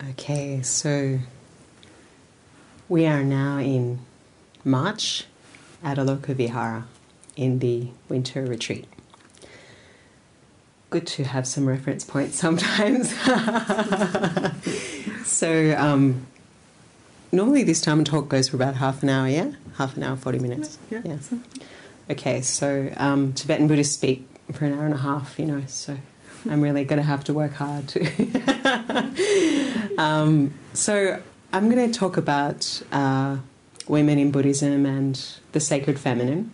Okay, so we are now in March at Aloka Vihara in the winter retreat. Good to have some reference points sometimes. So normally this time and talk goes for about half an hour, yeah? Half an hour, 40 minutes. Yeah. Okay, so Tibetan Buddhists speak for an hour and a half, so I'm really going to have to work hard to... So I'm going to talk about women in Buddhism and the sacred feminine.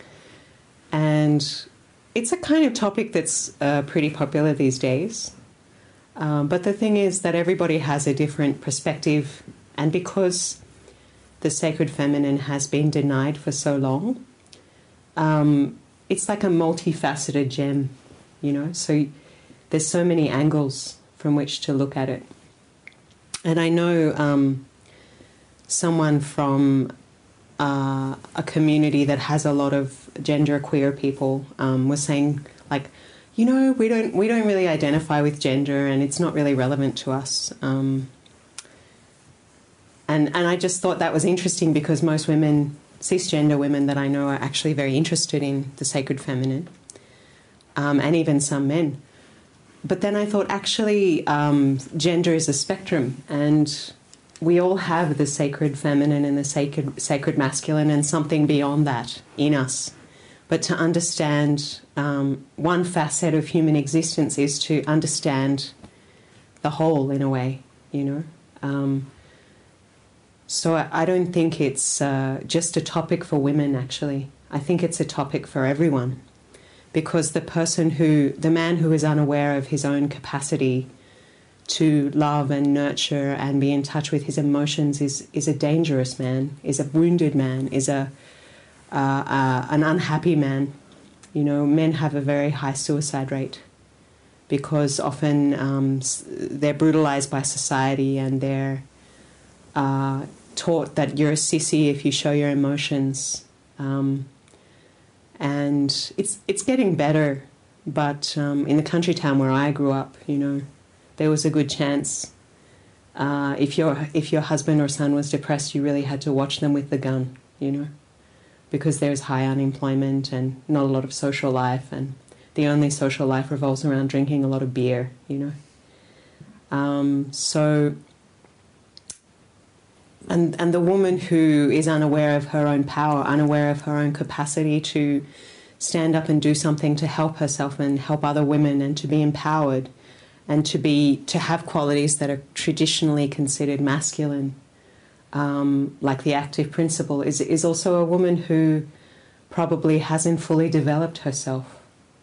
And it's a kind of topic that's pretty popular these days. But the thing is that everybody has a different perspective, and because the sacred feminine has been denied for so long, it's like a multifaceted gem, so there's so many angles from which to look at it. And I know someone from a community that has a lot of genderqueer people was saying, like, we don't really identify with gender, and it's not really relevant to us. And I just thought that was interesting, because most women, cisgender women that I know, are actually very interested in the sacred feminine, and even some men. But then I thought, actually, gender is a spectrum, and we all have the sacred feminine and the sacred masculine and something beyond that in us. But to understand one facet of human existence is to understand the whole, in a way, So I don't think it's just a topic for women, actually. I think it's a topic for everyone. Because the man who is unaware of his own capacity to love and nurture and be in touch with his emotions is a dangerous man, is a wounded man, is an unhappy man. Men have a very high suicide rate because often they're brutalized by society, and they're taught that you're a sissy if you show your emotions. And it's getting better, but in the country town where I grew up, there was a good chance if your husband or son was depressed, you really had to watch them with the gun, because there's high unemployment and not a lot of social life, and the only social life revolves around drinking a lot of beer, So... And the woman who is unaware of her own power, unaware of her own capacity to stand up and do something to help herself and help other women, and to be empowered, and to have qualities that are traditionally considered masculine, like the active principle, is also a woman who probably hasn't fully developed herself.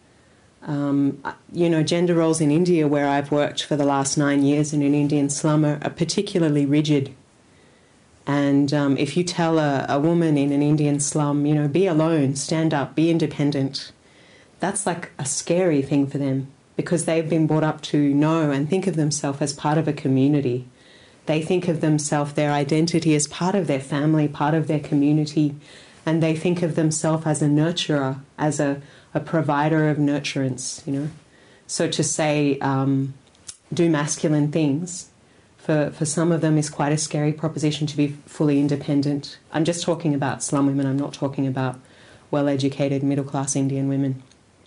Gender roles in India, where I've worked for the last 9 years in an Indian slum, are particularly rigid. And if you tell a woman in an Indian slum, be alone, stand up, be independent, that's like a scary thing for them, because they've been brought up to know and think of themselves as part of a community. They think of themselves, their identity, as part of their family, part of their community, and they think of themselves as a nurturer, as a provider of nurturance, So to say, do masculine things, for some of them is quite a scary proposition, to be fully independent. I'm just talking about slum women. I'm not talking about well-educated middle-class Indian women.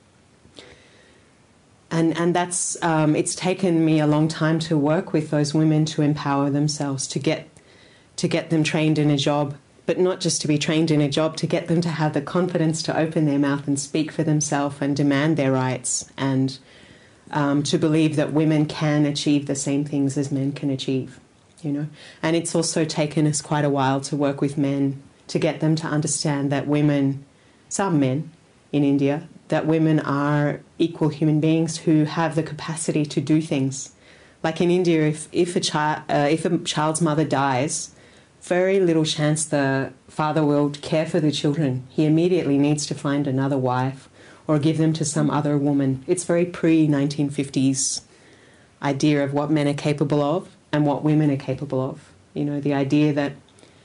And that's it's taken me a long time to work with those women to empower themselves, to get them trained in a job, but not just to be trained in a job, to get them to have the confidence to open their mouth and speak for themselves and demand their rights, and to believe that women can achieve the same things as men can achieve, And it's also taken us quite a while to work with men to get them to understand that women, some men in India, that women are equal human beings who have the capacity to do things. Like in India, if a child's mother dies, very little chance the father will care for the children. He immediately needs to find another wife or give them to some other woman. It's very pre-1950s idea of what men are capable of and what women are capable of. The idea that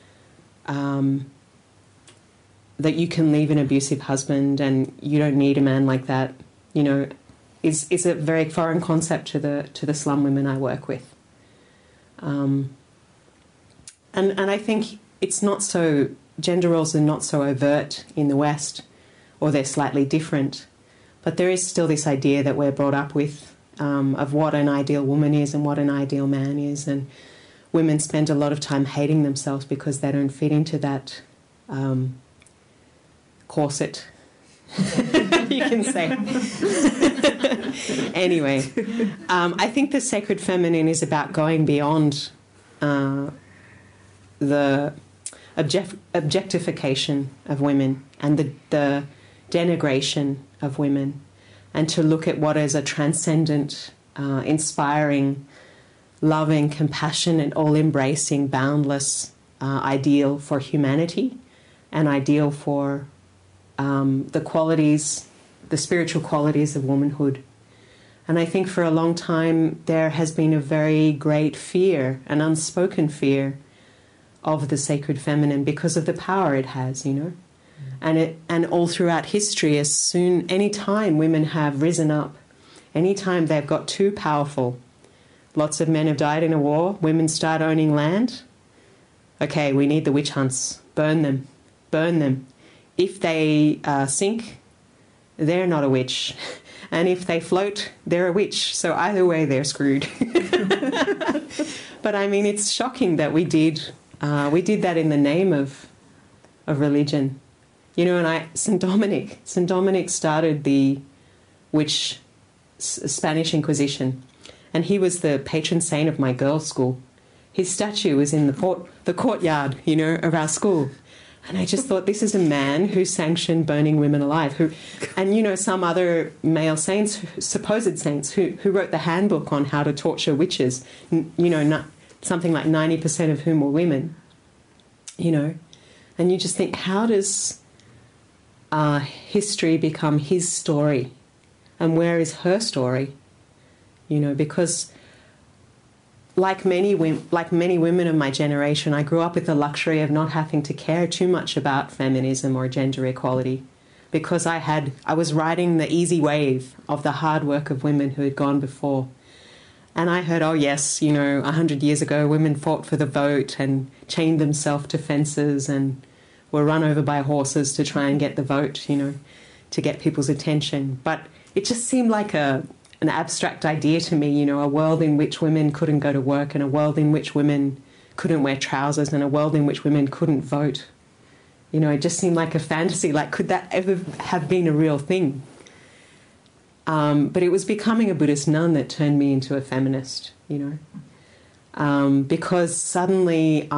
that you can leave an abusive husband and you don't need a man like that, is a very foreign concept to the slum women I work with. And I think it's not so, gender roles are not so overt in the West, or they're slightly different. But there is still this idea that we're brought up with of what an ideal woman is and what an ideal man is. And women spend a lot of time hating themselves because they don't fit into that corset. You can say. Anyway, I think the sacred feminine is about going beyond the objectification of women and the denigration of women, and to look at what is a transcendent, inspiring, loving, compassionate, all-embracing, boundless ideal for humanity, an ideal for the qualities, the spiritual qualities of womanhood. And I think for a long time there has been a very great fear, an unspoken fear of the sacred feminine because of the power it has, you know. And all throughout history, any time women have risen up, any time they've got too powerful, lots of men have died in a war, women start owning land. Okay, we need the witch hunts. Burn them. Burn them. If they sink, they're not a witch. And if they float, they're a witch. So either way, they're screwed. But I mean, it's shocking that we did that in the name of religion. You know, and St. Dominic started the Spanish Inquisition, and he was the patron saint of my girls' school. His statue was in the courtyard, you know, of our school. And I just thought, this is a man who sanctioned burning women alive. And, you know, some other male saints, supposed saints, who wrote the handbook on how to torture witches, you know, something like 90% of whom were women, you know. And you just think, how does history become his story? And where is her story? You know, because like many women of my generation, I grew up with the luxury of not having to care too much about feminism or gender equality, because I was riding the easy wave of the hard work of women who had gone before. And I heard, oh yes, you know, 100 years ago women fought for the vote and chained themselves to fences and were run over by horses to try and get the vote, you know, to get people's attention. But it just seemed like an abstract idea to me, you know, a world in which women couldn't go to work, and a world in which women couldn't wear trousers, and a world in which women couldn't vote. You know, it just seemed like a fantasy. Like, could that ever have been a real thing? But it was becoming a Buddhist nun that turned me into a feminist, you know, because suddenly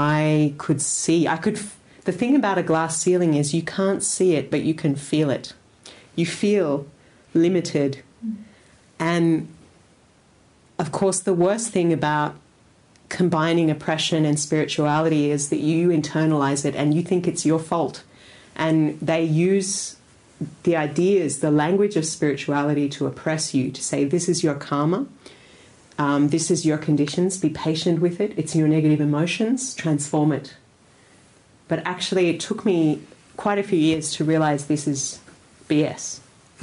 the thing about a glass ceiling is you can't see it, but you can feel it. You feel limited. And, of course, the worst thing about combining oppression and spirituality is that you internalize it and you think it's your fault. And they use the ideas, the language of spirituality to oppress you, to say, this is your karma, this is your conditions, be patient with it, it's your negative emotions, transform it. But actually it took me quite a few years to realize this is BS.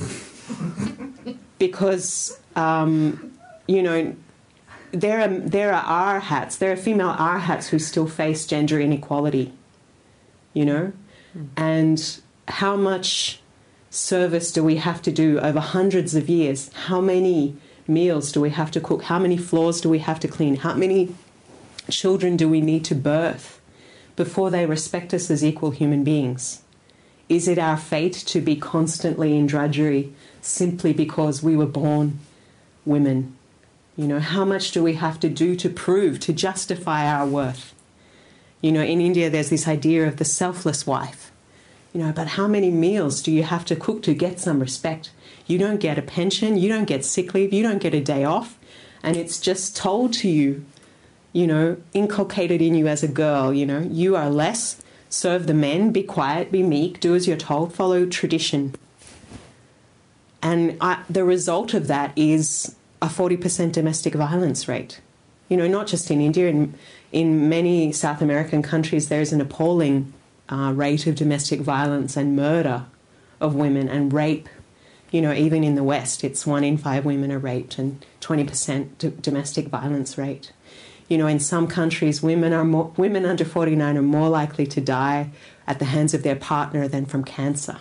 Because, you know, there are female arhats who still face gender inequality, you know, and how much service do we have to do over hundreds of years? How many meals do we have to cook? How many floors do we have to clean? How many children do we need to birth before they respect us as equal human beings? Is it our fate to be constantly in drudgery simply because we were born women? You know, how much do we have to do to prove, to justify our worth? You know, in India there's this idea of the selfless wife. You know, but how many meals do you have to cook to get some respect? You don't get a pension, you don't get sick leave, you don't get a day off, and it's just told to you, you know, inculcated in you as a girl, you know, you are less, serve the men, be quiet, be meek, do as you're told, follow tradition. And the result of that is a 40% domestic violence rate. You know, not just in India, in many South American countries there's an appalling rate of domestic violence and murder of women and rape. You know, even in the West, it's 1 in 5 women are raped and 20% domestic violence rate. You know, in some countries, women under 49 are more likely to die at the hands of their partner than from cancer.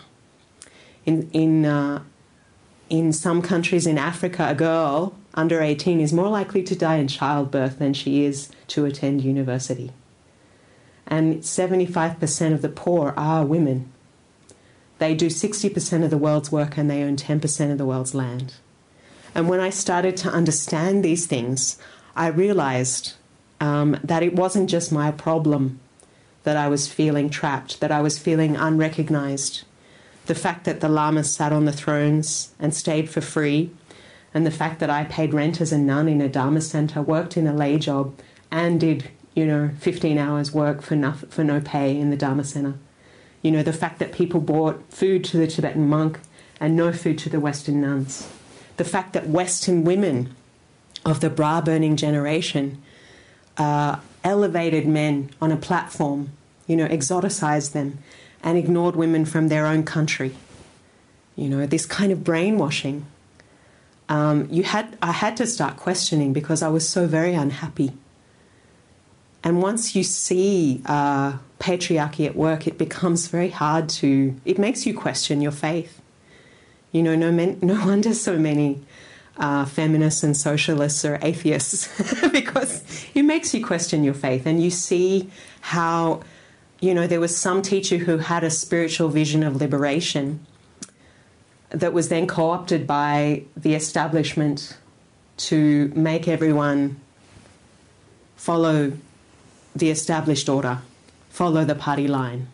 In some countries in Africa, a girl under 18 is more likely to die in childbirth than she is to attend university. And 75% of the poor are women. They do 60% of the world's work and they own 10% of the world's land. And when I started to understand these things, I realized that it wasn't just my problem that I was feeling trapped, that I was feeling unrecognized. The fact that the lamas sat on the thrones and stayed for free, and the fact that I paid rent as a nun in a Dharma center, worked in a lay job, and did, 15 hours work for no pay in the Dharma center. You know, the fact that people brought food to the Tibetan monk and no food to the Western nuns. The fact that Western women of the bra-burning generation elevated men on a platform, exoticized them, and ignored women from their own country. This kind of brainwashing. I had to start questioning because I was so very unhappy. And once you see patriarchy at work, it becomes very hard it makes you question your faith. No wonder so many feminists and socialists are atheists because it makes you question your faith. And you see how, there was some teacher who had a spiritual vision of liberation that was then co-opted by the establishment to make everyone follow the established order, follow the party line,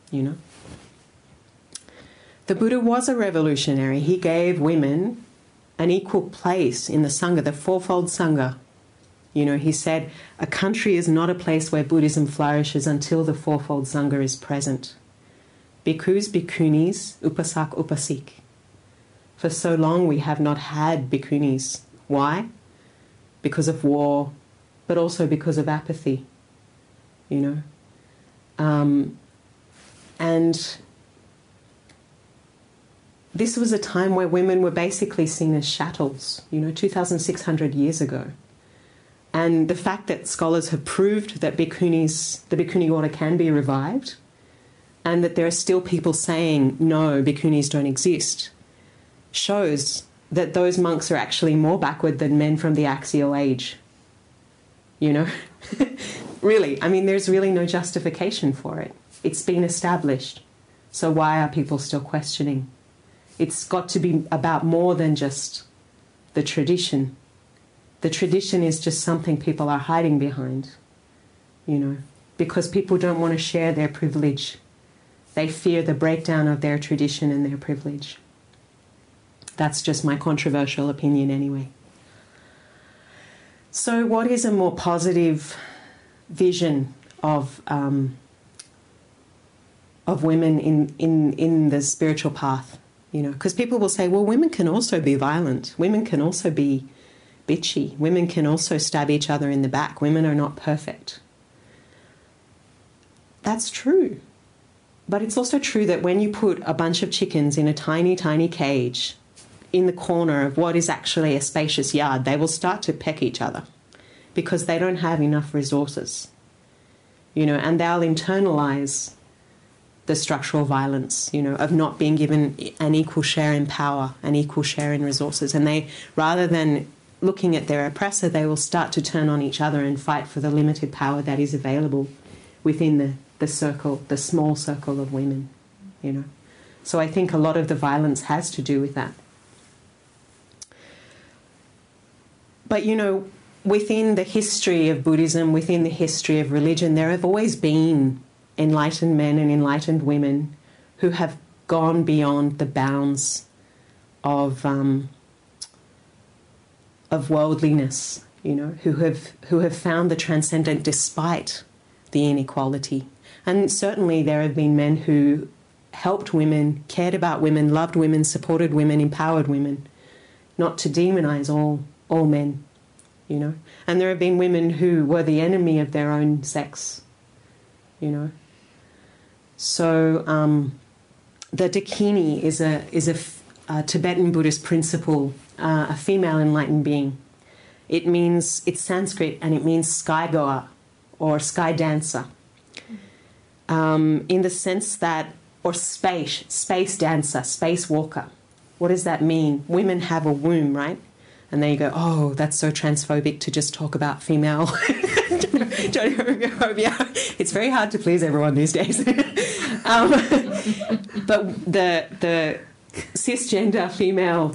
The Buddha was a revolutionary. He gave women an equal place in the Sangha, the fourfold Sangha. He said, a country is not a place where Buddhism flourishes until the fourfold Sangha is present. Bhikkhus, bhikkhunis, upasak, upasik. For so long we have not had bhikkhunis. Why? Because of war, but also because of apathy. And this was a time where women were basically seen as chattels, 2,600 years ago. And the fact that scholars have proved that the Bhikkhuni order can be revived, and that there are still people saying, no, Bhikkhunis don't exist, shows that those monks are actually more backward than men from the axial age. Really, there's really no justification for it. It's been established. So why are people still questioning? It's got to be about more than just the tradition. The tradition is just something people are hiding behind, because people don't want to share their privilege. They fear the breakdown of their tradition and their privilege. That's just my controversial opinion anyway. So what is a more positive vision of women in the spiritual path? Because people will say, well, women can also be violent. Women can also be bitchy. Women can also stab each other in the back. Women are not perfect. That's true. But it's also true that when you put a bunch of chickens in a tiny, tiny cage in the corner of what is actually a spacious yard, they will start to peck each other because they don't have enough resources, and they'll internalize the structural violence, of not being given an equal share in power, an equal share in resources. And they, rather than looking at their oppressor, they will start to turn on each other and fight for the limited power that is available within the circle, the small circle of women, So I think a lot of the violence has to do with that. But, within the history of Buddhism, within the history of religion, there have always been enlightened men and enlightened women who have gone beyond the bounds of worldliness, who have found the transcendent despite the inequality. And certainly there have been men who helped women, cared about women, loved women, supported women, empowered women, not to demonize all men, And there have been women who were the enemy of their own sex, So the Dakini is a Tibetan Buddhist principle, a female enlightened being. It's Sanskrit, and it means sky goer or sky dancer. In the sense that, or space dancer, space walker. What does that mean? Women have a womb, right? And then you go, oh, that's so transphobic to just talk about female homophobia. It's very hard to please everyone these days. But the cisgender female,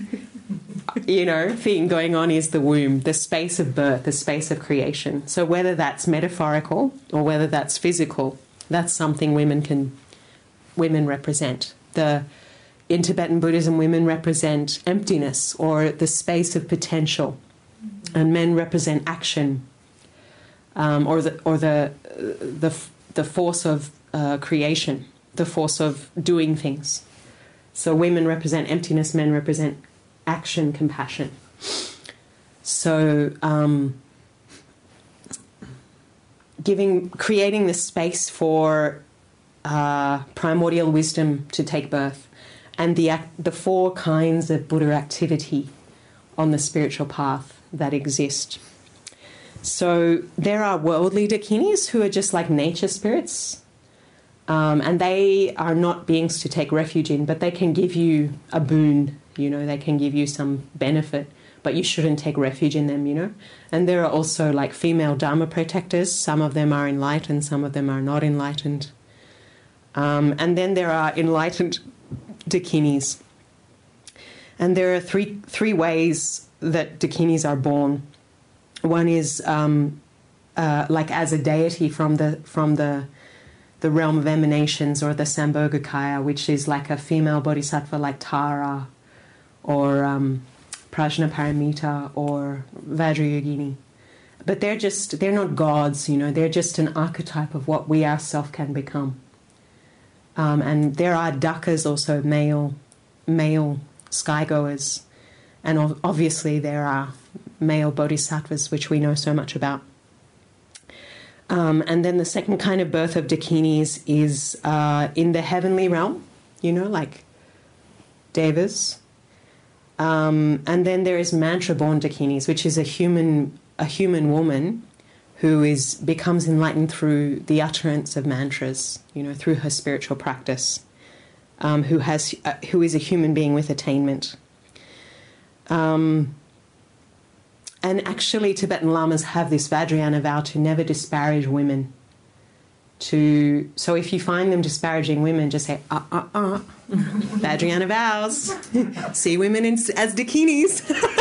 thing going on is the womb, the space of birth, the space of creation. So whether that's metaphorical or whether that's physical, that's something women represent. In Tibetan Buddhism, women represent emptiness or the space of potential, and men represent action, or the force of creation, the force of doing things. So women represent emptiness, men represent action, compassion. So creating the space for primordial wisdom to take birth, and the 4 kinds of Buddha activity on the spiritual path that exist. So there are worldly dakinis who are just like nature spirits, and they are not beings to take refuge in, but they can give you a boon, they can give you some benefit, but you shouldn't take refuge in them, And there are also like female Dharma protectors. Some of them are enlightened, some of them are not enlightened. And then there are enlightened dakinis. And there are three ways that dakinis are born. One is like as a deity from the realm of emanations, or the Sambhogakaya, which is like a female bodhisattva like Tara or Prajnaparamita or Vajrayogini. But they're not gods, they're just an archetype of what we ourselves can become. And there are dakas, also male skygoers, and obviously there are male bodhisattvas, which we know so much about. And then the second kind of birth of dakinis is in the heavenly realm, like devas. And then there is mantra-born dakinis, which is a human woman who becomes enlightened through the utterance of mantras, through her spiritual practice, who is a human being with attainment. And actually, Tibetan lamas have this Vajrayana vow to never disparage women. So if you find them disparaging women, just say, Vajrayana vows. See women as dakinis.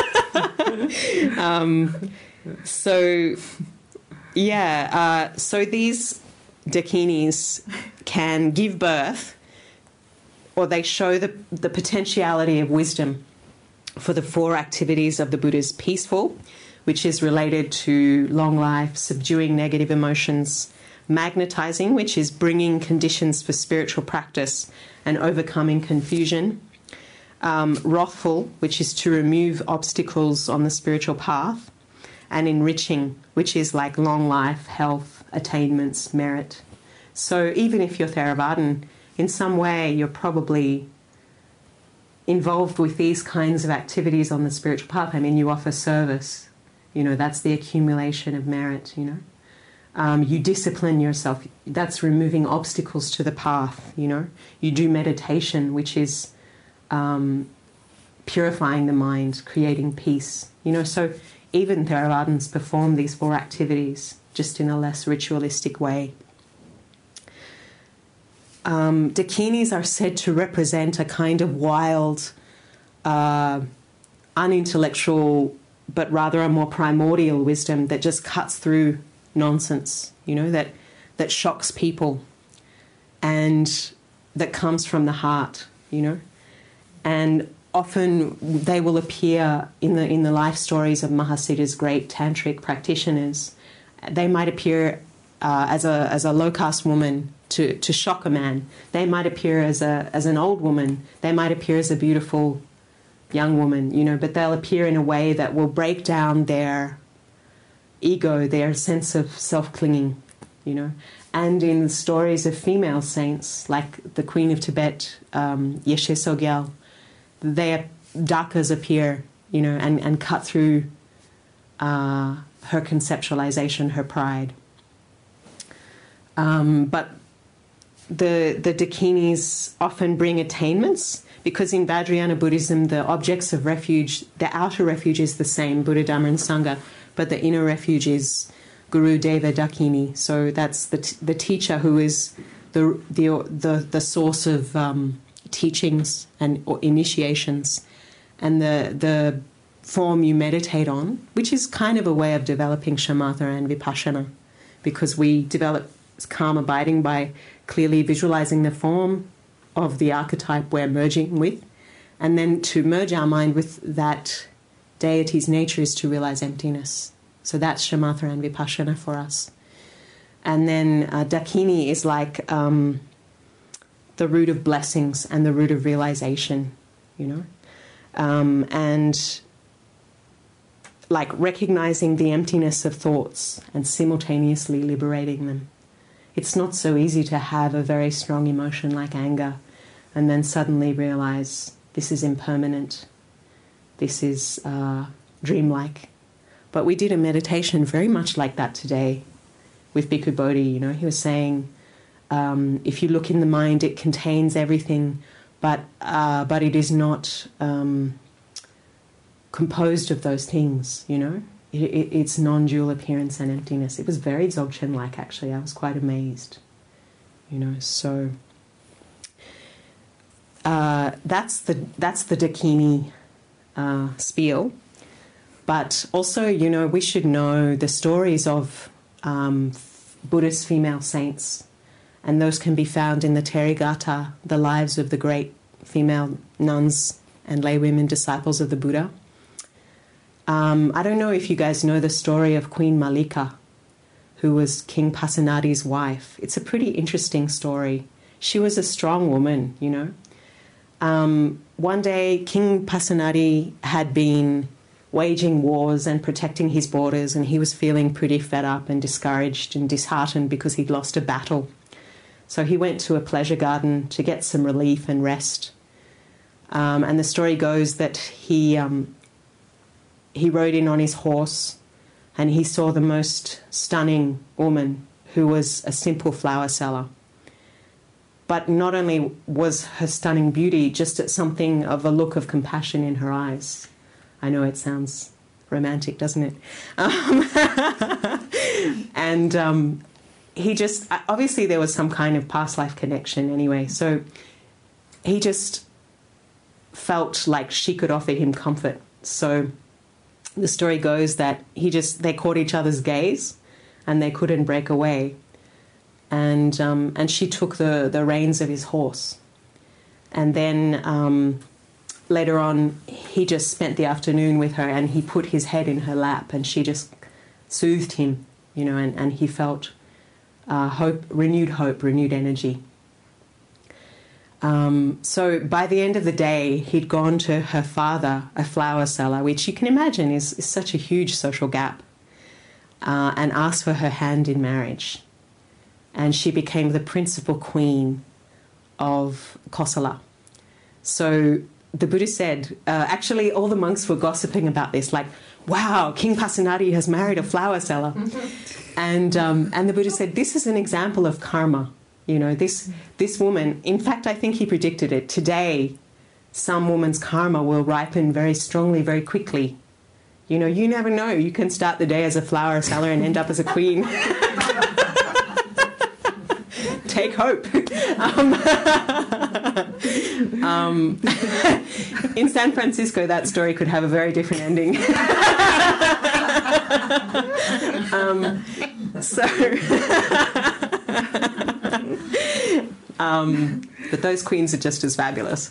So these dakinis can give birth, or they show the potentiality of wisdom for the 4 activities of the Buddha's peaceful, which is related to long life, subduing negative emotions, magnetizing, which is bringing conditions for spiritual practice and overcoming confusion, wrathful, which is to remove obstacles on the spiritual path, and enriching, which is like long life, health, attainments, merit. So even if you're Theravadan, in some way you're probably involved with these kinds of activities on the spiritual path. I mean, you offer service, that's the accumulation of merit, You discipline yourself, that's removing obstacles to the path, You do meditation, which is purifying the mind, creating peace, So even Theravadins perform these 4 activities, just in a less ritualistic way. Dakinis are said to represent a kind of wild, unintellectual, but rather a more primordial wisdom that just cuts through nonsense, that shocks people, and that comes from the heart, And often they will appear in the life stories of Mahasiddha's great tantric practitioners. They might appear as a low caste woman to shock a man. They might appear as an old woman. They might appear as a beautiful young woman, but they'll appear in a way that will break down their ego, their sense of self-clinging, And in the stories of female saints, like the Queen of Tibet, Yeshe Sogyal, dakas appear, and cut through her conceptualization, her pride. But the Dakinis often bring attainments, because in Vajrayana Buddhism, the objects of refuge, the outer refuge is the same, Buddha, Dhamma, and Sangha, but the inner refuge is Guru Deva Dakini. So that's the teacher who is the source of teachings or initiations, and the form you meditate on, which is kind of a way of developing shamatha and vipassana, because we develop calm abiding by clearly visualizing the form of the archetype we're merging with, and then to merge our mind with that deity's nature is to realize emptiness. So that's shamatha and vipassana for us. And then Dakini is like the root of blessings and the root of realization, you know, and like recognizing the emptiness of thoughts and simultaneously liberating them. It's not so easy to have a very strong emotion like anger and then suddenly realize this is impermanent, this is dreamlike. But we did a meditation very much like that today with Bhikkhu Bodhi. You know, he was saying, if you look in the mind, it contains everything, but it is not composed of those things, you know. It's non-dual appearance and emptiness. It was very Dzogchen-like, actually. I was quite amazed, you know. So that's the Dakini spiel. But also, you know, we should know the stories of Buddhist female saints, and those can be found in the Therigatha, the lives of the great female nuns and laywomen disciples of the Buddha. I don't know if you guys know the story of Queen Malika, who was King Pasenadi's wife. It's a pretty interesting story. She was a strong woman, you know. One day, King Pasenadi had been waging wars and protecting his borders, and he was feeling pretty fed up and discouraged and disheartened because he'd lost a battle. So he went to a pleasure garden to get some relief and rest. And the story goes that he rode in on his horse and he saw the most stunning woman, who was a simple flower seller. But not only was her stunning beauty, just at something of a look of compassion in her eyes. I know it sounds romantic, doesn't it? And he just, obviously there was some kind of past life connection anyway, so he just felt like she could offer him comfort. So the story goes that they caught each other's gaze and they couldn't break away. And she took the reins of his horse. And then later on, he just spent the afternoon with her and he put his head in her lap and she just soothed him, you know, and he felt hope, renewed energy. So by the end of the day, he'd gone to her father, a flower seller, which you can imagine is such a huge social gap, and asked for her hand in marriage. And she became the principal queen of Kosala. So the Buddha said, actually all the monks were gossiping about this, like, wow, King Pasenadi has married a flower seller. And the Buddha said, this is an example of karma. You know, this woman, in fact, I think he predicted it. Today, some woman's karma will ripen very strongly, very quickly. You know, you never know. You can start the day as a flower seller and end up as a queen. Take hope. In San Francisco, that story could have a very different ending. But those queens are just as fabulous.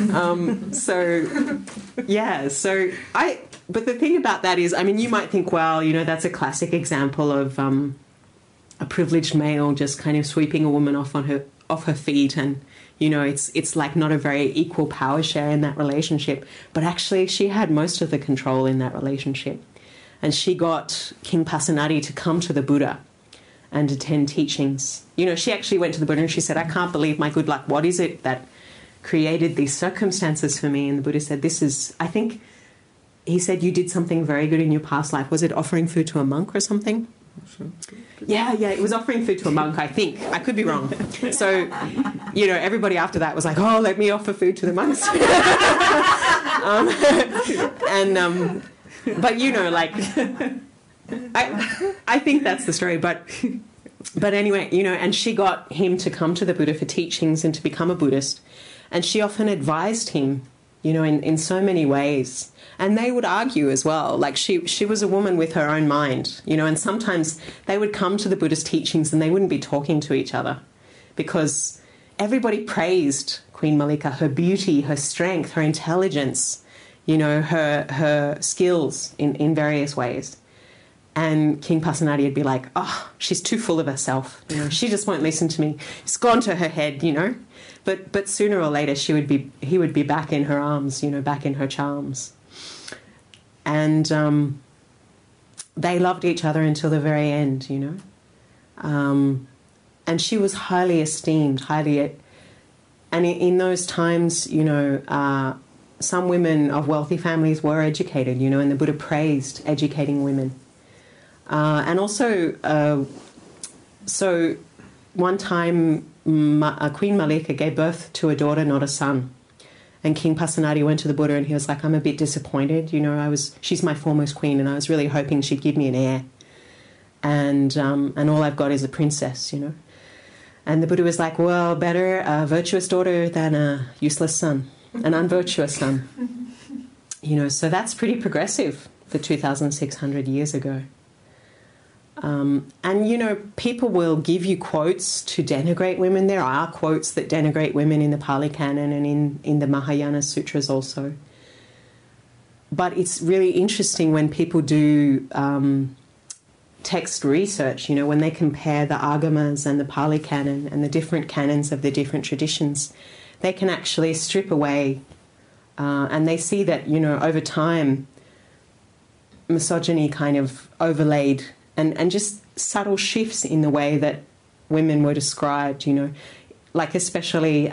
But the thing about that is, I mean, you might think, well, you know, that's a classic example of a privileged male just kind of sweeping a woman off her feet, and you know, it's like not a very equal power share in that relationship. But actually, she had most of the control in that relationship, and she got King Pasenadi to come to the Buddha and attend teachings. You know, she actually went to the Buddha and she said, I can't believe my good luck. What is it that created these circumstances for me? And the Buddha said, this is, I think, he said you did something very good in your past life. Was it offering food to a monk or something? Yeah, it was offering food to a monk, I think. I could be wrong. So, everybody after that was like, oh, let me offer food to the monks. But, I think that's the story. But anyway, and she got him to come to the Buddha for teachings and to become a Buddhist. And she often advised him, in so many ways. And they would argue as well. Like she was a woman with her own mind, and sometimes they would come to the Buddhist teachings and they wouldn't be talking to each other because everybody praised Queen Mallika, her beauty, her strength, her intelligence, her skills in various ways. And King Pasenadi would be like, oh, she's too full of herself. She just won't listen to me. It's gone to her head, But sooner or later he would be back in her arms, back in her charms. And they loved each other until the very end, and she was highly esteemed, and in those times, some women of wealthy families were educated, and the Buddha praised educating women. And also, so one time Queen Mallika gave birth to a daughter, not a son. And King Pasenadi went to the Buddha and he was like, I'm a bit disappointed. She's my foremost queen and I was really hoping she'd give me an heir. And all I've got is a princess, And the Buddha was like, well, better a virtuous daughter than a useless son, an unvirtuous son. So that's pretty progressive for 2,600 years ago. And, people will give you quotes to denigrate women. There are quotes that denigrate women in the Pali Canon and in the Mahayana Sutras also. But it's really interesting when people do text research, when they compare the Agamas and the Pali Canon and the different canons of the different traditions, they can actually strip away and they see that, over time, misogyny kind of overlaid and just subtle shifts in the way that women were described, like especially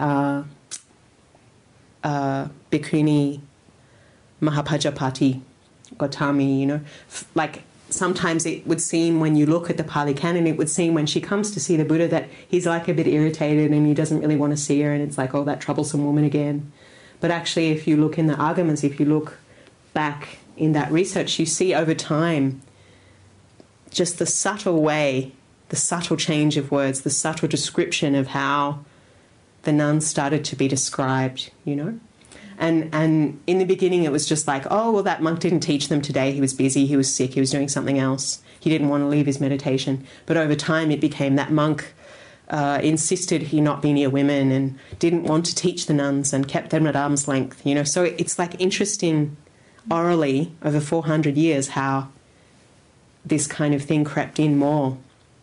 Bhikkhuni Mahapajapati Gautami, like sometimes it would seem when you look at the Pali Canon, it would seem when she comes to see the Buddha that he's like a bit irritated and he doesn't really want to see her and it's like, oh, that troublesome woman again. But actually, if you look in the Agamas, if you look back in that research, you see over time just the subtle way, the subtle change of words, the subtle description of how the nuns started to be described, And in the beginning it was just like, oh, well, that monk didn't teach them today. He was busy, he was sick, he was doing something else. He didn't want to leave his meditation. But over time it became that monk insisted he not be near women and didn't want to teach the nuns and kept them at arm's length, So it's like interesting orally over 400 years how this kind of thing crept in more.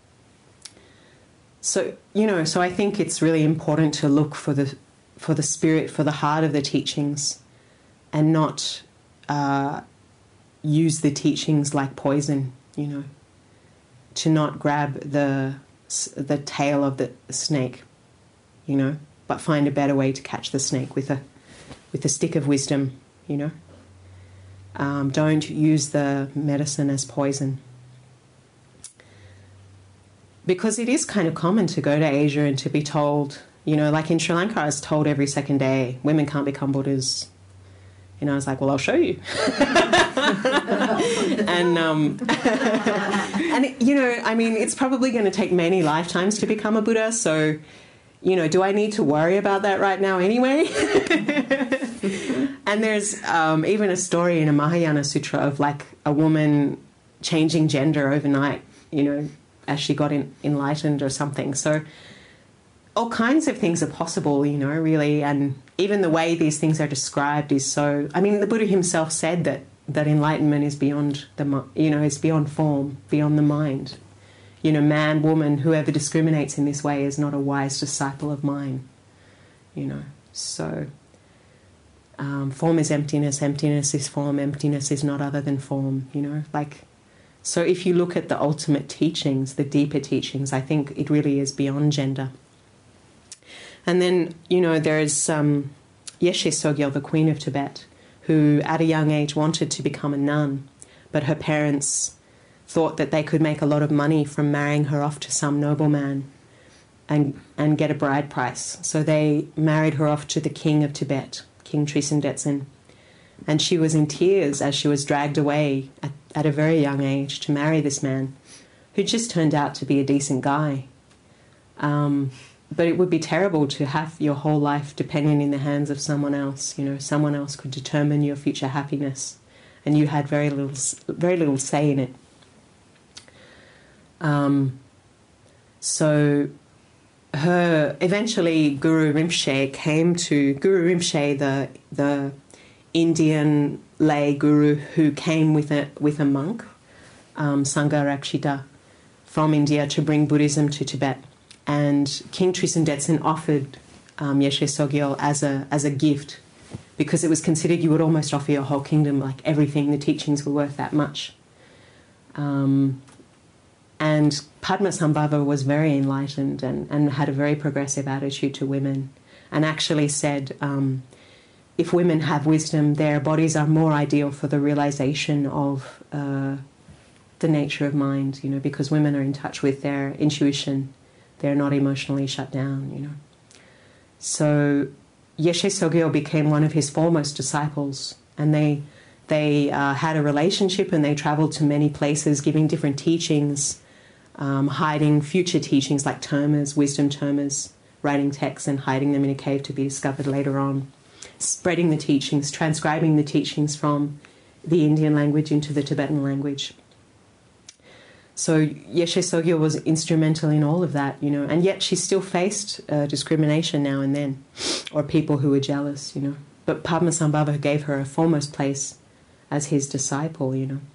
So, so I think it's really important to look for the spirit, for the heart of the teachings and not use the teachings like poison, to not grab the tail of the snake, but find a better way to catch the snake with a stick of wisdom, Don't use the medicine as poison. Because it is kind of common to go to Asia and to be told, like in Sri Lanka, I was told every second day, women can't become Buddhas. I was like, well, I'll show you. and it's probably going to take many lifetimes to become a Buddha. So, do I need to worry about that right now anyway? And there's even a story in a Mahayana Sutra of like a woman changing gender overnight, as she got enlightened or something. So all kinds of things are possible, really. And even the way these things are described is so... the Buddha himself said that enlightenment is beyond it's beyond form, beyond the mind. Man, woman, whoever discriminates in this way is not a wise disciple of mine. So form is emptiness, emptiness is form, emptiness is not other than form, So if you look at the ultimate teachings, the deeper teachings, I think it really is beyond gender. And then, there's Yeshe Sogyal, the Queen of Tibet, who at a young age wanted to become a nun, but her parents thought that they could make a lot of money from marrying her off to some nobleman and get a bride price. So they married her off to the king of Tibet, King Trisen Detsen. And she was in tears as she was dragged away at a very young age to marry this man, who just turned out to be a decent guy. But it would be terrible to have your whole life depending in the hands of someone else. You know, someone else could determine your future happiness, and you had very little say in it. So eventually Guru Rinpoche came to Guru Rinpoche, the Indian lay guru who came with a monk, Sangha Rakshita, from India to bring Buddhism to Tibet. And King Trisen Detsen offered Yeshe Sogyal as a gift, because it was considered you would almost offer your whole kingdom, like everything, the teachings were worth that much. And Padmasambhava was very enlightened and had a very progressive attitude to women, and actually said, if women have wisdom, their bodies are more ideal for the realization of the nature of mind, you know, because women are in touch with their intuition. They're not emotionally shut down, you know. So Yeshe Sogyal became one of his foremost disciples, and they had a relationship, and they traveled to many places giving different teachings, hiding future teachings like termas, wisdom termas, writing texts and hiding them in a cave to be discovered later on, spreading the teachings, transcribing the teachings from the Indian language into the Tibetan language. So Yeshe Sogyal was instrumental in all of that, you know, and yet she still faced discrimination now and then, or people who were jealous, you know. But Padmasambhava gave her a foremost place as his disciple, you know.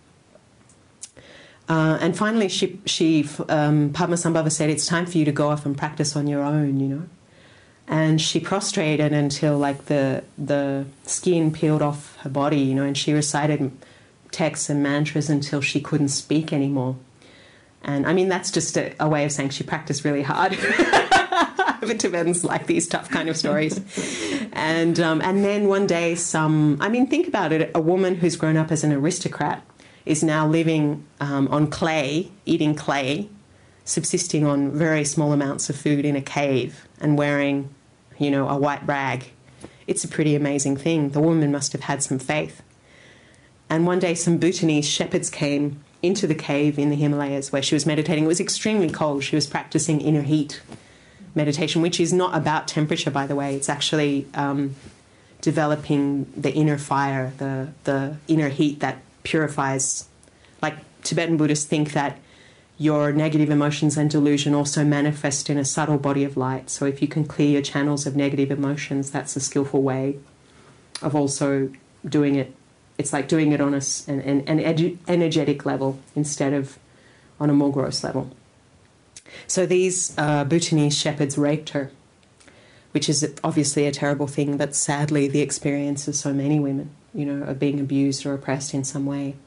And finally, Padmasambhava said, it's time for you to go off and practice on your own, you know. And she prostrated until, like, the skin peeled off her body, you know, and she recited texts and mantras until she couldn't speak anymore. And I mean, that's just a way of saying she practiced really hard. But Tibetans like these tough kind of stories. And then one day think about it, a woman who's grown up as an aristocrat is now living on clay, eating clay, subsisting on very small amounts of food in a cave and wearing, you know, a white rag. It's a pretty amazing thing. The woman must have had some faith. And one day some Bhutanese shepherds came into the cave in the Himalayas where she was meditating. It was extremely cold. She was practicing inner heat meditation, which is not about temperature, by the way. It's actually developing the inner fire, the inner heat that purifies. Like Tibetan Buddhists think that your negative emotions and delusion also manifest in a subtle body of light. So if you can clear your channels of negative emotions, that's a skillful way of also doing it. It's like doing it on an energetic level instead of on a more gross level. So these Bhutanese shepherds raped her, which is obviously a terrible thing, but sadly the experience of so many women, you know, of being abused or oppressed in some way.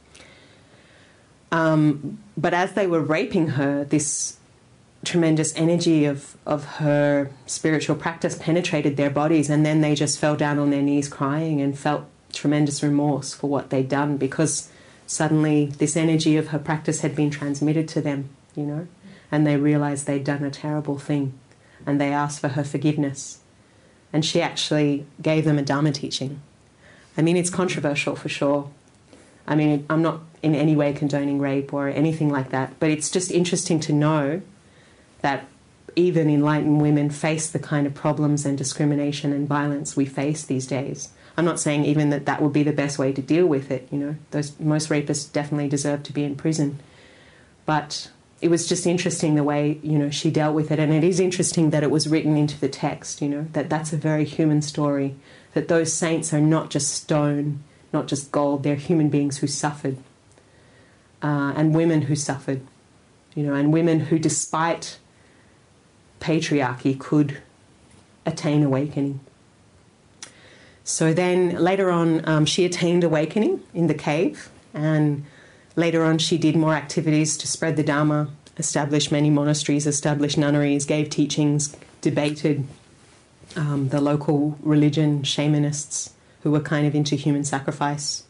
But as they were raping her, this tremendous energy of her spiritual practice penetrated their bodies, and then they just fell down on their knees crying and felt tremendous remorse for what they'd done, because suddenly this energy of her practice had been transmitted to them, you know, and they realized they'd done a terrible thing, and they asked for her forgiveness. And she actually gave them a Dharma teaching. I mean, it's controversial for sure. I mean, I'm not in any way condoning rape or anything like that, but it's just interesting to know that even enlightened women face the kind of problems and discrimination and violence we face these days. I'm not saying even that would be the best way to deal with it, you know. Most rapists definitely deserve to be in prison. But it was just interesting the way, you know, she dealt with it. And it is interesting that it was written into the text, you know, that's a very human story, that those saints are not just stone, not just gold, they're human beings who suffered, and women who suffered, you know, and women who, despite patriarchy, could attain awakening. So then later on, she attained awakening in the cave, and later on she did more activities to spread the Dharma, established many monasteries, established nunneries, gave teachings, debated the local religion, shamanists, who were kind of into human sacrifice.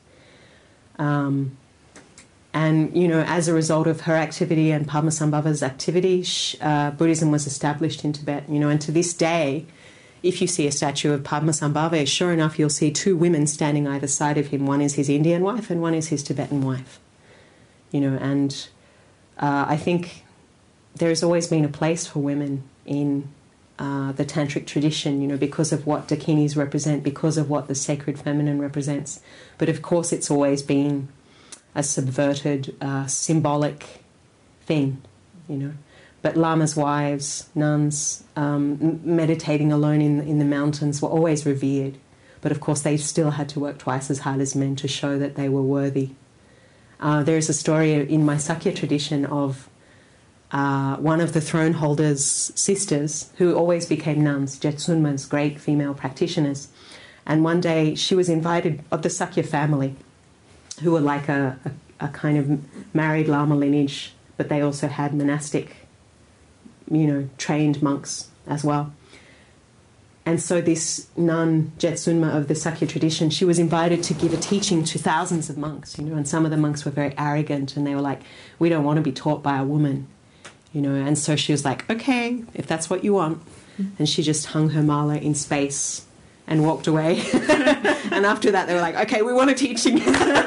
And, you know, as a result of her activity and Padmasambhava's activity, Buddhism was established in Tibet, you know, and to this day, if you see a statue of Padmasambhava, sure enough, you'll see two women standing either side of him. One is his Indian wife and one is his Tibetan wife. You know, and I think there has always been a place for women in the tantric tradition, you know, because of what dakinis represent, because of what the sacred feminine represents. But of course, it's always been a subverted, symbolic thing, you know. But lamas' wives, nuns, meditating alone in the mountains were always revered. But of course, they still had to work twice as hard as men to show that they were worthy. There is a story in my Sakya tradition of one of the throne holders' sisters who always became nuns, Jetsunma's great female practitioners. And one day she was invited, of the Sakya family, who were like a kind of married lama lineage, but they also had monastic, you know, trained monks as well. And so this nun, Jetsunma of the Sakya tradition, she was invited to give a teaching to thousands of monks, you know, and some of the monks were very arrogant and they were like, we don't want to be taught by a woman, you know. And so she was like, okay, if that's what you want. And she just hung her mala in space and walked away. And after that, they were like, okay, we want a teaching.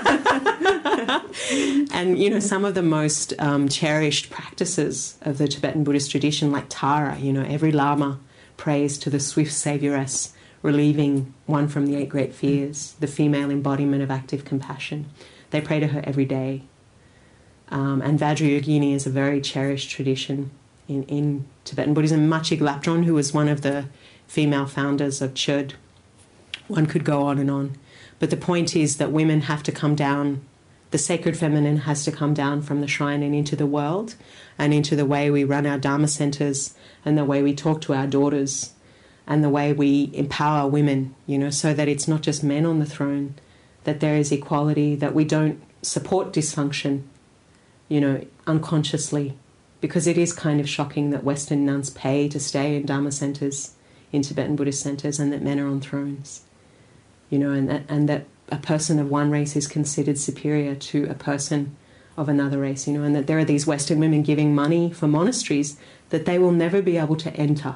And, you know, some of the most cherished practices of the Tibetan Buddhist tradition, like Tara, you know, every lama prays to the swift savioress, relieving one from the 8 great fears, the female embodiment of active compassion. They pray to her every day. And Vajrayogini is a very cherished tradition in Tibetan Buddhism. Machi Glapdron, who was one of the female founders of Chöd, one could go on and on. But the point is that women have to come down, the sacred feminine has to come down from the shrine and into the world and into the way we run our Dharma centers and the way we talk to our daughters and the way we empower women, you know, so that it's not just men on the throne, that there is equality, that we don't support dysfunction, you know, unconsciously, because it is kind of shocking that Western nuns pay to stay in Dharma centers, in Tibetan Buddhist centers, and that men are on thrones, you know, and that a person of one race is considered superior to a person of another race, you know, and that there are these Western women giving money for monasteries that they will never be able to enter,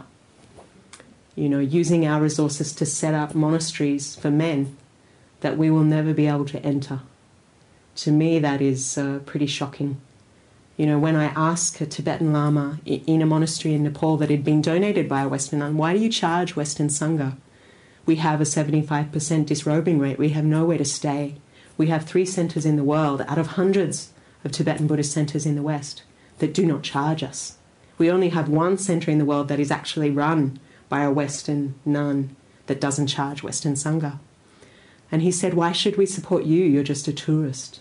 you know, using our resources to set up monasteries for men that we will never be able to enter. To me, that is pretty shocking. You know, when I ask a Tibetan Lama in a monastery in Nepal that had been donated by a Western nun, why do you charge Western Sangha? We have a 75% disrobing rate. We have nowhere to stay. We have 3 centres in the world out of hundreds of Tibetan Buddhist centres in the West that do not charge us. We only have 1 centre in the world that is actually run by a Western nun that doesn't charge Western Sangha. And he said, why should we support you? You're just a tourist.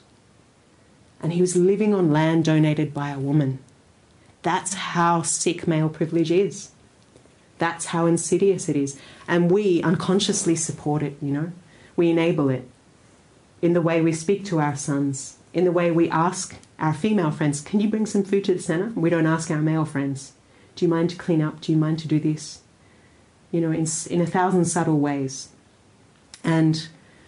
And he was living on land donated by a woman. That's how sick male privilege is. That's how insidious it is. And we unconsciously support it, you know. We enable it in the way we speak to our sons, in the way we ask our female friends, can you bring some food to the centre? We don't ask our male friends, do you mind to clean up? Do you mind to do this? You know, in 1,000 subtle ways. And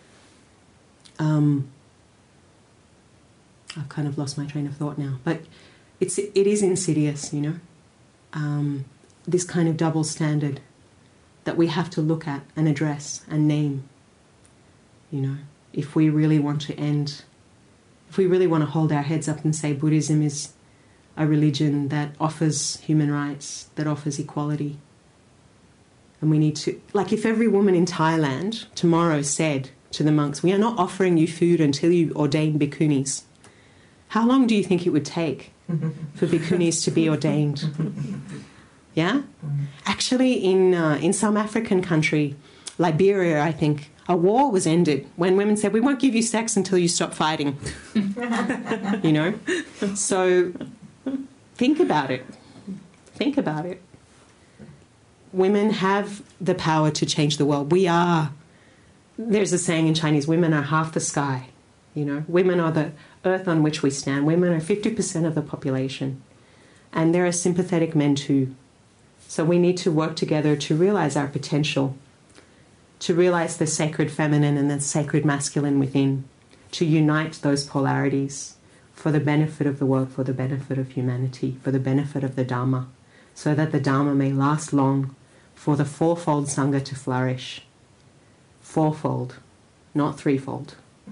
I've kind of lost my train of thought now, but it is insidious, you know, this kind of double standard that we have to look at and address and name, you know, if we really want to if we really want to hold our heads up and say Buddhism is a religion that offers human rights, that offers equality. And we need to, like if every woman in Thailand tomorrow said to the monks, we are not offering you food until you ordain bhikkhunis. How long do you think it would take for bhikkhunis to be ordained? Yeah? Actually, in some African country, Liberia, I think, a war was ended when women said, we won't give you sex until you stop fighting. You know? So think about it. Think about it. Women have the power to change the world. There's a saying in Chinese, women are half the sky. You know, women are the earth on which we stand. Women are 50% of the population. And there are sympathetic men too. So we need to work together to realize our potential. to realize the sacred feminine and the sacred masculine within, to unite those polarities for the benefit of the world, for the benefit of humanity, for the benefit of the Dharma, so that the Dharma may last long, for the fourfold Sangha to flourish. Fourfold, not threefold.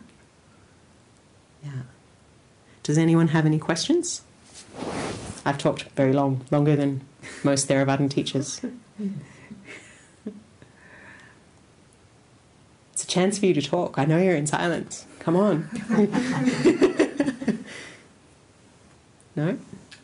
Yeah. Does anyone have any questions? I've talked very long, longer than most Theravadan teachers. It's a chance for you to talk. I know you're in silence. Come on. No?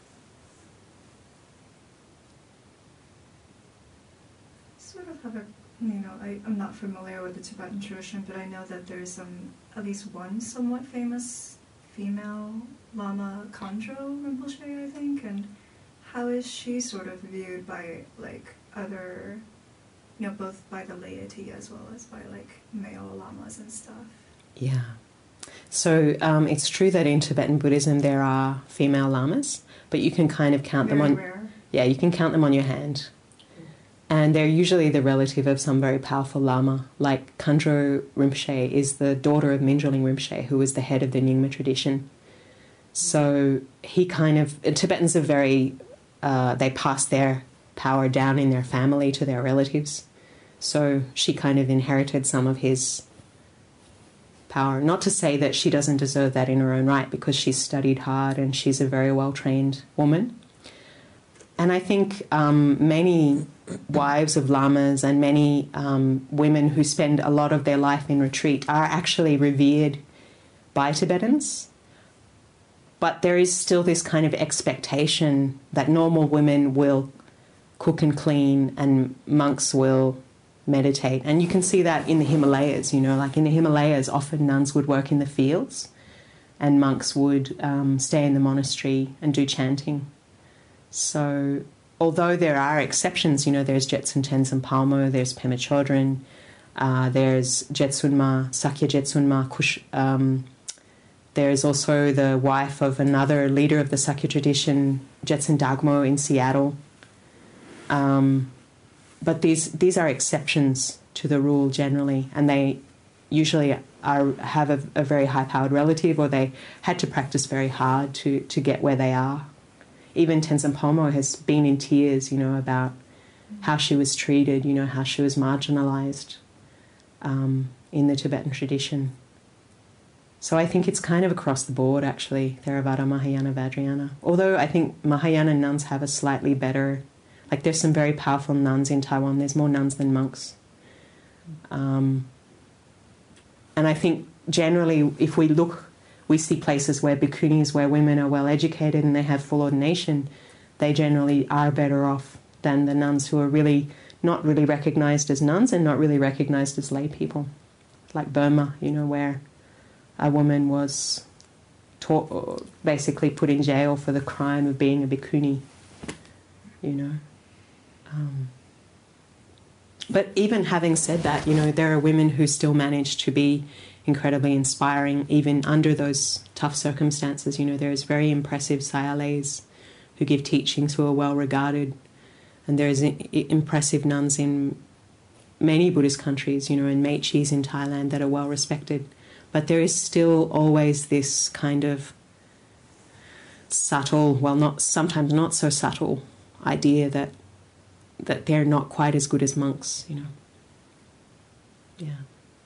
Sort of have a, I'm not familiar with the Tibetan tradition, but I know that there's at least one somewhat famous female Lama, Khandro Rinpoche, I think, and how is she sort of viewed by other, both by the laity as well as by male lamas and stuff? Yeah. So it's true that in Tibetan Buddhism there are female lamas, but you can kind of count them on. Rare. Yeah, you can count them on your hand. And they're usually the relative of some very powerful lama. Like Khandro Rinpoche is the daughter of Mindraling Rinpoche, who was the head of the Nyingma tradition. So he Tibetans are very, they pass their power down in their family to their relatives. So she kind of inherited some of his power. Not to say that she doesn't deserve that in her own right, because she's studied hard and she's a very well-trained woman. And I think many wives of lamas and many women who spend a lot of their life in retreat are actually revered by Tibetans. But there is still this kind of expectation that normal women will cook and clean and monks will meditate. And you can see that in the Himalayas, in the Himalayas often nuns would work in the fields and monks would stay in the monastery and do chanting. So although there are exceptions, there's Jetsun Tenzin Palmo, there's Pema Chodron, there's Jetsunma, Sakya Jetsunma, there's also the wife of another leader of the Sakya tradition, Jetsun Dagmo in Seattle. But these are exceptions to the rule generally, and they usually have a very high-powered relative, or they had to practice very hard to get where they are. Even Tenzin Palmo has been in tears, about how she was treated, how she was marginalised in the Tibetan tradition. So I think it's kind of across the board, actually, Theravada, Mahayana, Vajrayana. Although I think Mahayana nuns have a slightly better... there's some very powerful nuns in Taiwan. There's more nuns than monks. And I think generally, if we look... we see places where bhikkhunis, where women are well educated and they have full ordination, they generally are better off than the nuns who are really not really recognised as nuns and not really recognised as lay people. Like Burma, where a woman was basically put in jail for the crime of being a bhikkhuni, But even having said that, there are women who still manage to be incredibly inspiring, even under those tough circumstances. There's very impressive sayalays who give teachings who are well regarded, and there's impressive nuns in many Buddhist countries, in Meitchis in Thailand that are well respected. But there is still always this kind of subtle, sometimes not so subtle idea that they're not quite as good as monks, Yeah.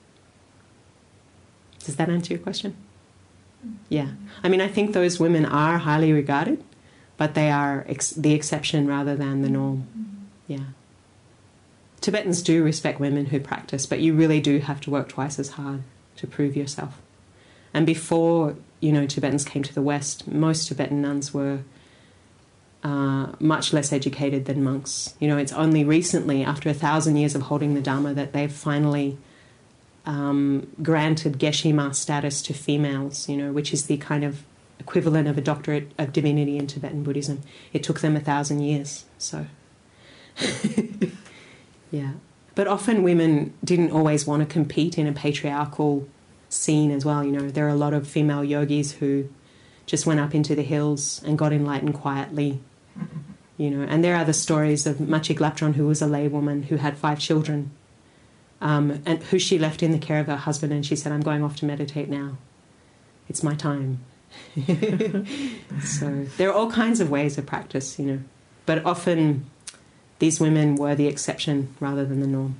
Does that answer your question? Yeah. I think those women are highly regarded, but they are the exception rather than the norm. Yeah. Tibetans do respect women who practice, but you really do have to work twice as hard to prove yourself. And before, Tibetans came to the West, most Tibetan nuns were much less educated than monks. It's only recently, after 1,000 years of holding the Dharma, that they've finally granted Geshe-ma status to females, which is the kind of equivalent of a doctorate of divinity in Tibetan Buddhism. It took them 1,000 years, so... Yeah. But often women didn't always want to compete in a patriarchal scene as well. There are a lot of female yogis who just went up into the hills and got enlightened quietly, and there are the stories of Machi Glapdron, who was a laywoman who had 5 children, and who she left in the care of her husband, and she said, "I'm going off to meditate now. It's my time." So there are all kinds of ways of practice, you know, but often these women were the exception rather than the norm.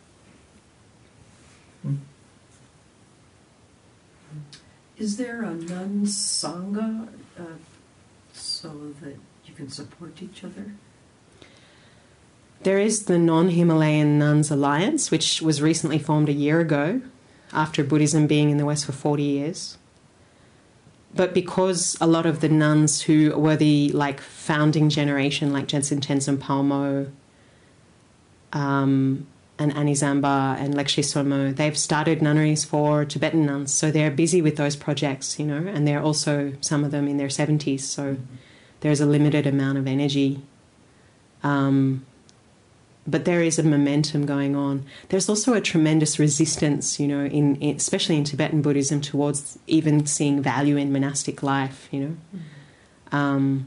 Is there a nun sangha so that you can support each other? There is the Non-Himalayan Nuns Alliance, which was recently formed a year ago after Buddhism being in the West for 40 years. But because a lot of the nuns who were the founding generation, like Jensen Tenzin Palmo and Annie Zamba and Lexi Somo, they've started nunneries for Tibetan nuns. So they're busy with those projects, you know, and they're also, some of them in their 70s. So there's a limited amount of energy. But there is a momentum going on. There's also a tremendous resistance, you know, especially in Tibetan Buddhism, towards even seeing value in monastic life, you know.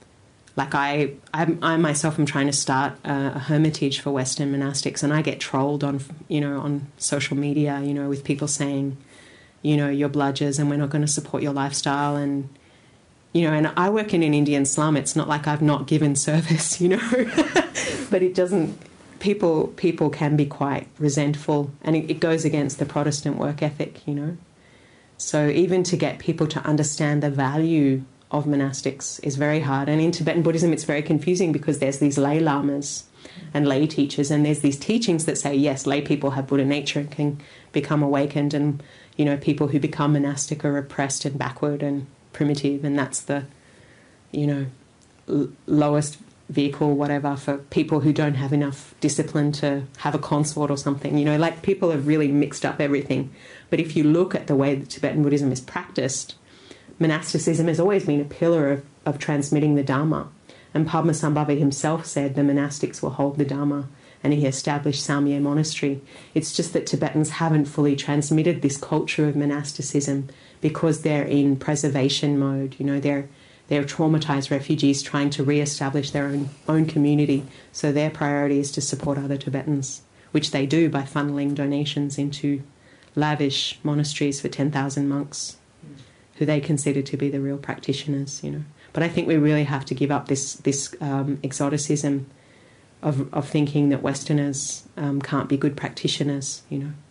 I myself am trying to start a hermitage for Western monastics, and I get trolled on social media, you know, with people saying, you know, you're bludgers and we're not going to support your lifestyle. And, you know, and I work in an Indian slum. It's not like I've not given service, you know, but it doesn't. People can be quite resentful, and it goes against the Protestant work ethic, you know. So even to get people to understand the value of monastics is very hard. And in Tibetan Buddhism, it's very confusing because there's these lay lamas and lay teachers, and there's these teachings that say, yes, lay people have Buddha nature and can become awakened, and, you know, people who become monastic are oppressed and backward and primitive, and that's the, you know, lowest vehicle, whatever, for people who don't have enough discipline to have a consort or something. You know, like, people have really mixed up everything. But if you look at the way that Tibetan Buddhism is practiced, monasticism has always been a pillar of transmitting the Dharma. And Padmasambhava himself said the monastics will hold the Dharma, and he established Samye Monastery. It's just that Tibetans haven't fully transmitted this culture of monasticism because they're in preservation mode. You know, they're traumatized refugees trying to re-establish their own community. So their priority is to support other Tibetans, which they do by funneling donations into lavish monasteries for 10,000 monks who they consider to be the real practitioners, you know. But I think we really have to give up this exoticism of thinking that Westerners can't be good practitioners, you know.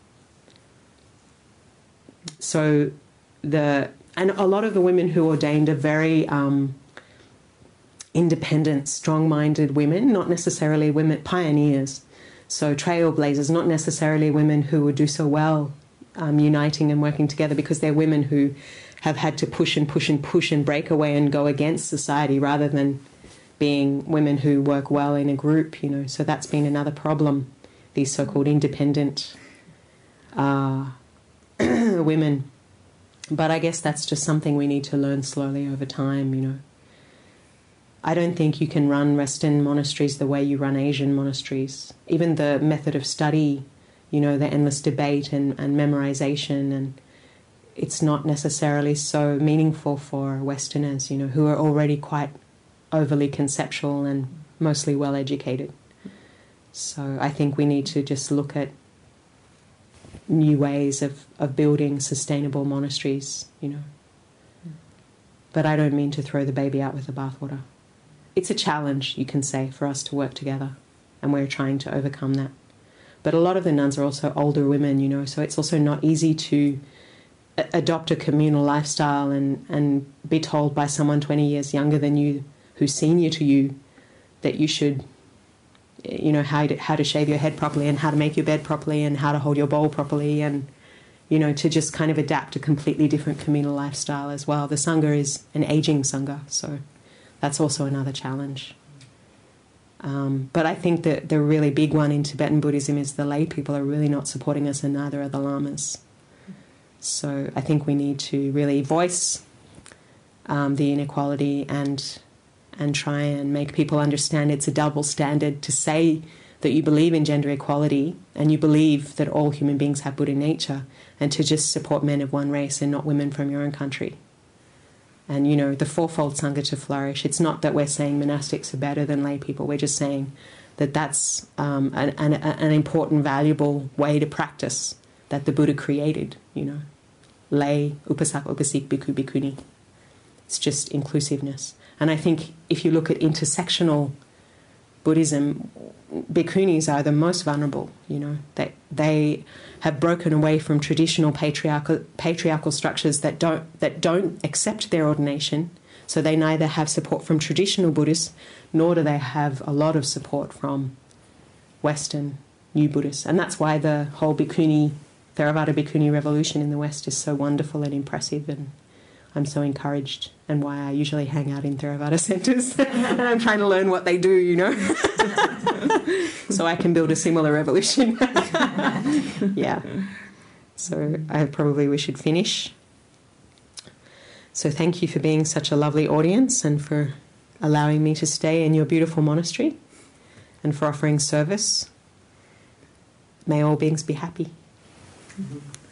So and a lot of the women who ordained are very independent, strong-minded women, not necessarily women pioneers. So trailblazers, not necessarily women who would do so well uniting and working together, because they're women who have had to push and push and push and break away and go against society rather than being women who work well in a group, you know. So that's been another problem, these so-called independent women. But I guess that's just something we need to learn slowly over time, you know. I don't think you can run Western monasteries the way you run Asian monasteries. Even the method of study, you know, the endless debate and memorization, and it's not necessarily so meaningful for Westerners, you know, who are already quite overly conceptual and mostly well-educated. So I think we need to just look at new ways of building sustainable monasteries, you know. But I don't mean to throw the baby out with the bathwater. It's a challenge, you can say, for us to work together, and we're trying to overcome that. But a lot of the nuns are also older women, you know, so it's also not easy to adopt a communal lifestyle and be told by someone 20 years younger than you, who's senior to you, that you should, you know, how to shave your head properly and how to make your bed properly and how to hold your bowl properly, and, you know, to just kind of adapt a completely different communal lifestyle as well. The Sangha is an aging Sangha, so that's also another challenge. But I think that the really big one in Tibetan Buddhism is the lay people are really not supporting us, and neither are the lamas. So I think we need to really voice the inequality and try and make people understand it's a double standard to say that you believe in gender equality and you believe that all human beings have Buddha nature, and to just support men of one race and not women from your own country. and, you know, the fourfold Sangha to flourish. It's not that we're saying monastics are better than lay people. We're just saying that that's an important, valuable way to practice that the Buddha created, you know. Lay, upasaka, upasik, bhikkhu, bhikkhuni. It's just inclusiveness. And I think if you look at intersectional Buddhism, bhikkhunis are the most vulnerable, you know. They have broken away from traditional patriarchal structures that don't accept their ordination. So they neither have support from traditional Buddhists, nor do they have a lot of support from Western new Buddhists. And that's why the whole Theravada Bhikkhuni revolution in the West is so wonderful and impressive, and I'm so encouraged, and why I usually hang out in Theravada centres and I'm trying to learn what they do, you know, so I can build a similar revolution. Yeah. So we should finish. So thank you for being such a lovely audience, and for allowing me to stay in your beautiful monastery, and for offering service. May all beings be happy. Mm-hmm.